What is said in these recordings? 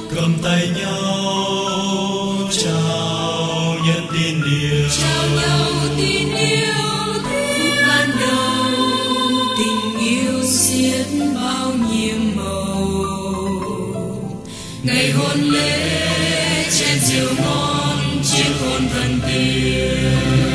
cầm tay nhau chào nhân tin yêu, trao nhau tin yêu phút ban đầu, tình yêu xiết bao nhiêu màu. Ngày hôn lễ chén rượu ngon chiếc hôn thần tiên.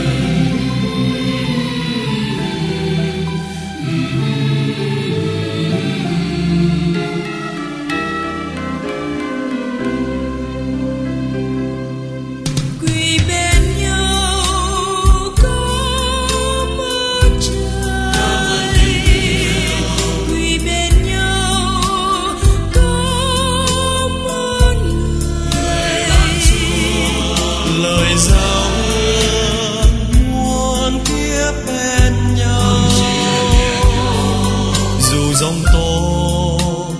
Dòng tố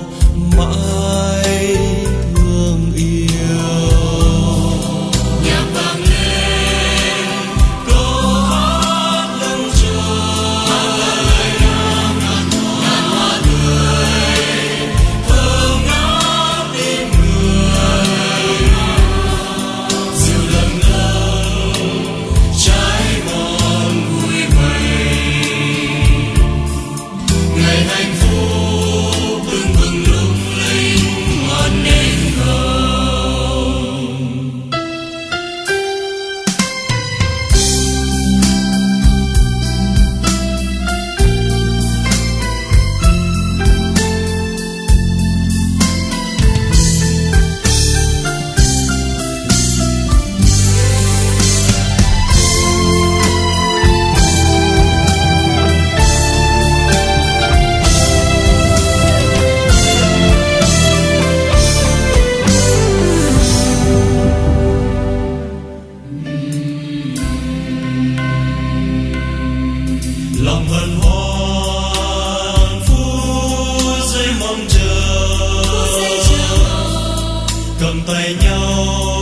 mãi thương yêu, nhạc vang lên câu hát lưng trôi, lời ca ngàn hoa tươi thơm ngát tim người, dịu lâng lâng trái ngon vui vầy. ngày hạnh phúc bừng bừng lung linh ngọn nến hồng. lòng hân hoan phút giây mong chờ, cầm tay nhau